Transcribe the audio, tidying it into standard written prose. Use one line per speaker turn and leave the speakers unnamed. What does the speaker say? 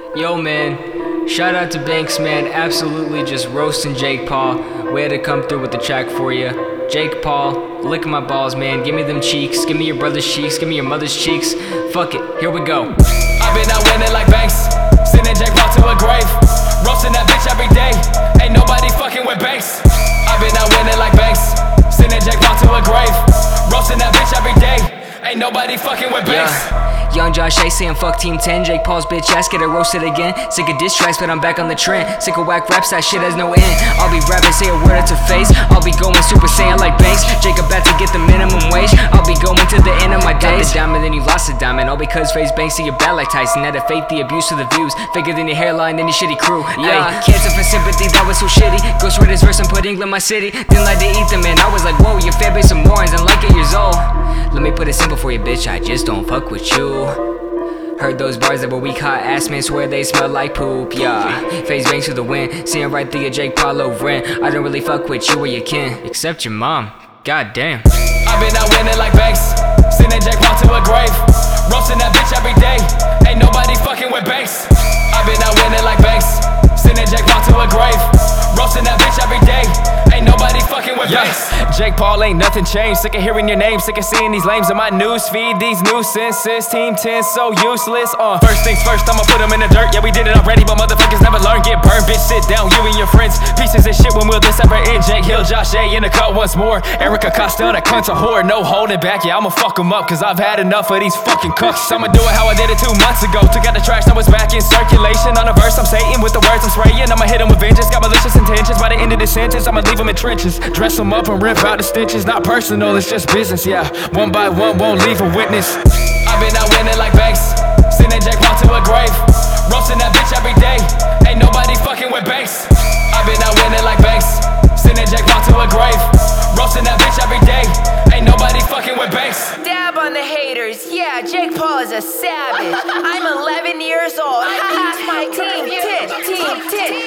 Yo, man, shout out to Banks, man. Absolutely just roasting Jake Paul. We had to come through with the track for you. Jake Paul, lick my balls, man. Give me them cheeks. Give me your brother's cheeks. Give me your mother's cheeks. Fuck it, here we go.
I've been out winning like Banks, sending Jake Paul to a grave, roasting that bitch every day. Ain't nobody fucking with Banks. I've been out winning like Banks, sending Jake Paul to a grave, roasting that bitch every day. Ain't nobody fucking with Banks.
Young Josh A saying fuck Team 10. Jake Paul's bitch ass get it roasted again. Sick of diss tracks, but I'm back on the trend. Sick of whack raps, that shit has no end. I'll be rapping, say a word to face. I'll be going Super Saiyan like Banks. Jake about to get the minimum wage. I'll be going to the end of my days. Got the diamond, then you lost the diamond. All because face Banks see you bad like Tyson. Had to fake the abuse of the views. Faker than your hairline, then your shitty crew. Yeah, cancer for sympathy, that was so shitty. Ghost wrote his verse and put England my city. Didn't like to eat them, man. I was like, whoa, your fan base of morons and like 8 years old. Let me put it simple for you, bitch. I just don't fuck with you. Heard those bars that were weak, hot ass men swear they smell like poop, yeah. Face Banks with the win, seeing right through your Jake Paul over in. I don't really fuck with you or your kin, except your mom, god damn.
I've been out winning like Banks, sending Jake Paul to a grave, roasting that bitch every day. Ain't nobody fucking with Banks. I've been out winning like Banks, sending Jake Paul to a grave, roasting that bitch every day. Ain't nobody fucking with Banks. Jake Paul ain't nothing changed. Sick of hearing your name, sick of seeing these lames in my news feed. These nuisances, Team 10 so useless. First things first, I'ma put them in the dirt. Yeah, we did it already, but motherfuckers never learn. Get burned, bitch, sit down, you and your friends. Pieces of shit, when will this ever end? Jake Hill, Josh A in the cut once more. Erica Costello, that cunt's a whore, no holding back. Yeah, I'ma fuck them up, cause I've had enough of these fucking cooks. I'ma do it how I did it 2 months ago. Took out the trash, now it's back in circulation. On a verse, I'm Satan with the words I'm spraying. I'ma hit them with vengeance, got malicious intentions. By the end of the sentence, I'ma leave them in trenches. Dress them up and rip out the stitches. Not personal, it's just business, yeah. One by one, won't leave a witness. I've been out winning like Banks, sending Jake Paul to a grave, roasting that bitch every day. Ain't nobody fucking with Banks. I've been out winning like Banks, sending Jake Paul to a grave, roasting that bitch every day. Ain't nobody fucking with Banks.
Dab on the haters, yeah, Jake Paul is a savage. I'm 11 years old. Haha, my team 10, team 10.